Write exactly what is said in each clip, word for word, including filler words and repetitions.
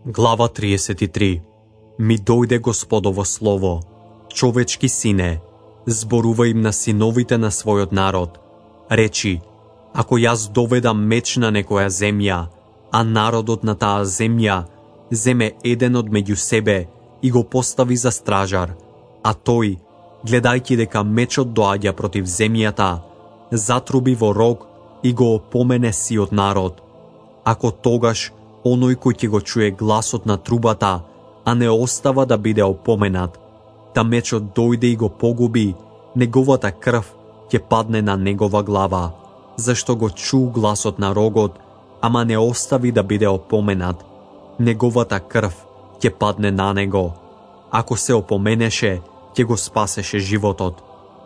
Глава триесет и три. Ми дојде Господово слово: човечки сине, зборува им на синовите на својот народ. Речи: ако јас доведам меч на некоја земја, а народот на таа земја земе еден од меѓу себе и го постави за стражар, а тој, гледајќи дека мечот доаѓа против земјата, затруби во рог и го опомене сиот народ. Ако тогаш оној кој ќе го чуе гласот на трубата, а не остава да биде опоменат, та мечот дојде и го погуби, неговата крв ќе падне на негова глава, зашто го чу гласот на рогот, ама не остави да биде опоменат, неговата крв ќе падне на него. Ако се опоменеше, ќе го спасеше животот.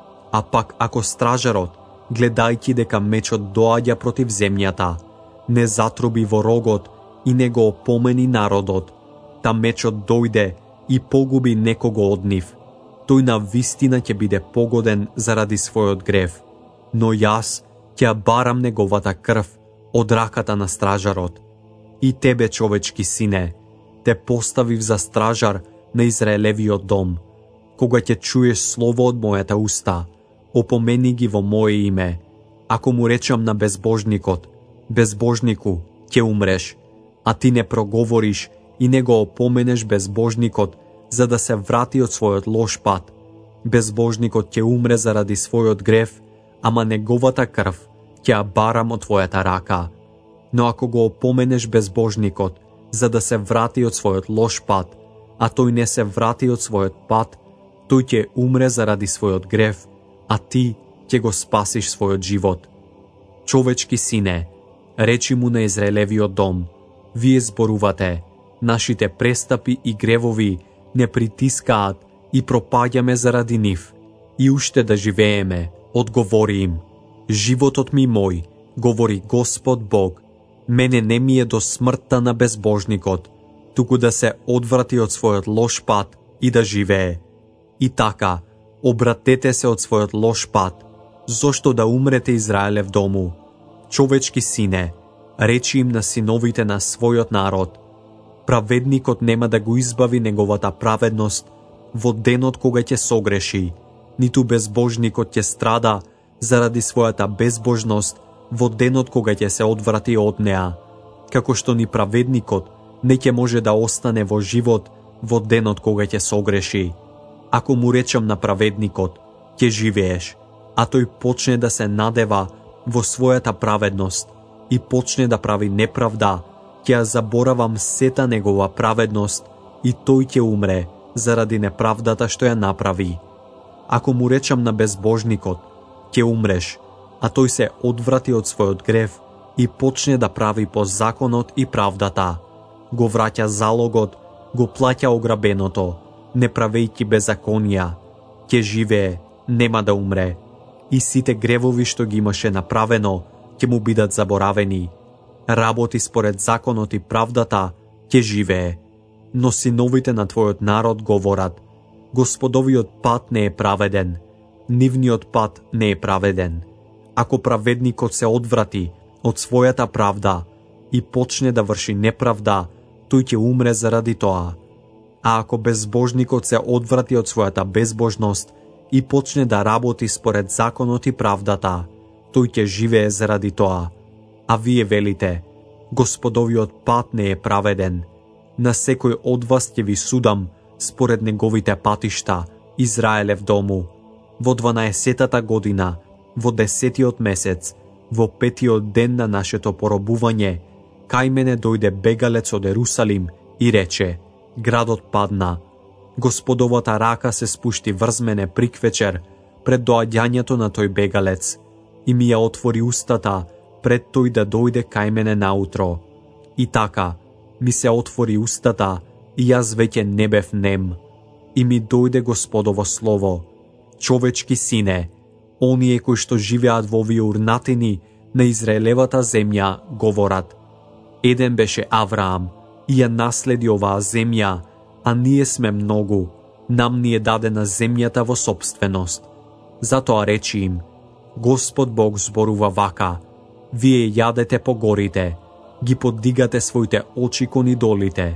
А пак ако стражарот, гледајќи дека мечот доаѓа против земјата, не затруби во рогот и не го опомени народот, та мечот дојде и погуби некого од нив, тој на вистина ќе биде погоден заради својот грев. Но јас ќе ја барам неговата крв од раката на стражарот. И тебе, човечки сине, те поставив за стражар на Израелевиот дом. Кога ќе чуеш слово од мојата уста, опомени ги во моje име. Ако му речам на безбожникот: безбожнику, ќе умреш, а ти не проговориш и не го опоменеш безбожникот за да се врати од својот лош пат, безбожникот ќе умре заради својот грев, ама неговата крв ќе ја барам од твојата рака. Но ако го опоменеш безбожникот за да се врати од својот лош пат, а тој не се врати од својот пат, тој ќе умре заради својот грев, а ти ќе го спасиш својот живот. Човечки сине, речи му на Израелевиот дом: вие зборувате: нашите престапи и гревови не притискаат и пропаѓаме заради нив, и уште да живееме. Одговори им: животот ми мој, говори Господ Бог, мене не ми е до смртта на безбожникот, туку да се одврати од својот лош пат и да живее. И така, обратете се од својот лош пат, зошто да умрете, Израелев дому. Човечки сине, речи им на синовите на својот народ: праведникот нема да го избави неговата праведност во денот кога ќе согреши, ниту безбожникот ќе страда заради својата безбожност во денот кога ќе се одврати од неа, како што ни праведникот не ќе може да остане во живот во денот кога ќе согреши. Ако му речам на праведникот: ќе живееш, а тој почне да се надева во својата праведност и почне да прави неправда, ќе ја заборавам сета негова праведност и тој ќе умре заради неправдата што ја направи. Ако му речам на безбожникот: ќе умреш, а тој се одврати од својот грев и почне да прави по законот и правдата, го враќа залогот, го плаќа ограбеното, не правејќи беззаконија, ќе живее, нема да умре, и сите гревови што ги имаше направено ќе му бидат заборавени. Работи според законот и правдата, ќе живее. Но синовите на твојот народ говорат: Господовиот пат не е праведен, нивниот пат не е праведен. Ако праведникот се одврати од својата правда и почне да врши неправда, тој ќе умре заради тоа. А ако безбожникот се одврати од својата безбожност и почне да работи според законот и правдата, тој ќе живее заради тоа. А вие велите: Господовиот пат не е праведен. На секој од вас ќе ви судам според неговите патишта, Израелев дому. Во дванаесетата година, во десетиот месец, во петиот ден на нашето поробување, кај мене дојде бегалец од Ерусалим и рече: градот падна. Господовата рака се спушти врз мене приквечер пред доаѓањето на тој бегалец и ми ја отвори устата пред тој да дојде кај мене наутро. И така, ми се отвори устата и јас веќе не бев нем. И ми дојде Господово слово: човечки сине, оние кои што живеат во овие урнатини на Израелевата земја говорат: еден беше Авраам и ја наследи оваа земја, а ние сме многу, нам ни е дадена земјата во сопственост. Затоа речи им: Господ Бог зборува вака: вие јадете по горите, ги поддигате своите очи кон идолите,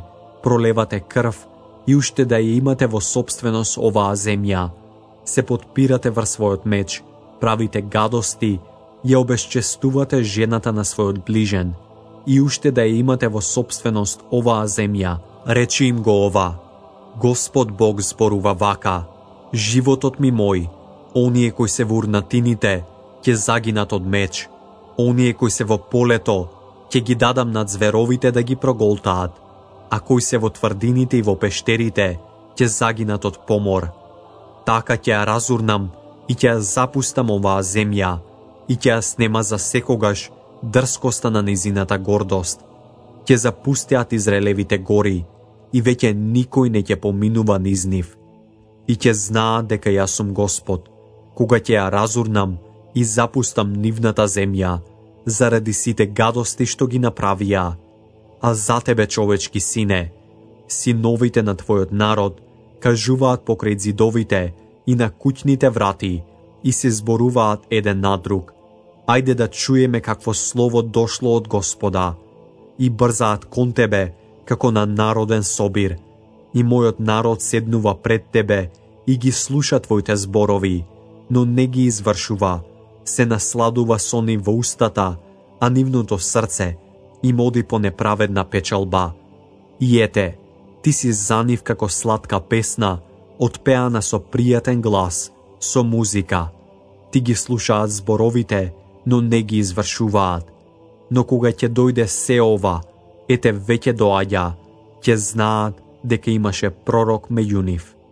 Пролевате крв и уште да ја имате во собственост оваа земја. Се подпирате врз својот меч, правите гадости, ја обесчестувате жената на својот ближен и уште да ја имате во собственост оваа земја. Речи им го ова: Господ Бог зборува вака: животот ми мој, оние кои се во урнатините, ќе загинат од меч, оние кои се во полето, ќе ги дадам на зверовите да ги проголтаат, а кои се во тврдините и во пештерите, ќе загинат од помор. Така ќе ја разурнам и ќе ја запустам оваа земја и ќе ја снема за секогаш дрскоста на низината гордост. Ќе запустеат Израелевите гори и веќе никој не ќе поминува низ нив. И ќе знаат дека јас сум Господ, кога ќе ја разурнам и запустам нивната земја, заради сите гадости што ги направија. А за тебе, човечки сине, синовите на твојот народ кажуваат покрај зидовите и на куќните врати и се зборуваат еден на друг: ајде да чуеме какво слово дошло од Господа. И брзаат кон тебе како на народен собир. И мојот народ седнува пред тебе и ги слуша твоите зборови, но не ги извршува. Се насладува со нив во устата, а нивното срце им оди по неправедна печалба. И ете, ти си за нив како сладка песна, отпеана со пријатен глас, со музика. Ти ги слушаат зборовите, но не ги извршуваат. Но кога ќе дојде се ова, ете веќе доаѓа, ќе знаат дека имаше пророк меѓу нив.